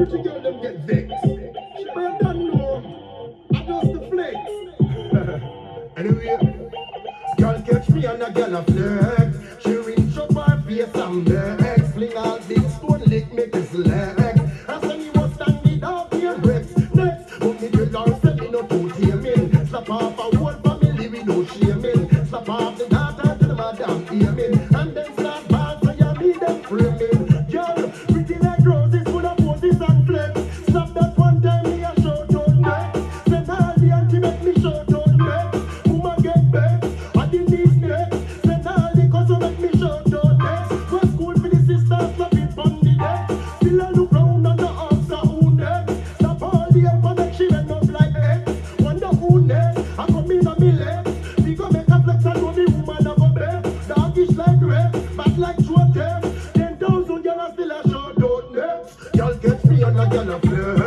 pretty girl them get vexed. But you don't know, I just the flex. Anyway, girl catch me and a girl a flex. She reach up her face and vex. Fling all big stone lick make it flex. I say me was standing out here next. But me tell her say me no too taming. Slap off a whole family with no shaming. Slap off the daughter to the madam aiming. And then start bad so you need them framing. Girl, pretty like roses full of poses and flex. Slap that one time me a shout out next. Send all the auntie make me shout out next. Woman get back, I did this next. Send all the cousin make me shout out next. Go school for the sisters, slap it on the deck. Still I look round and the ask her who next. Slap all the help and make she end up like X. Wonder who next, I come in on me legs. We go make a flex and know the woman have a bed. Doggish like red, bad like short hair. 10,000 girls still a shout out next. Girl catch me and a girl a flex.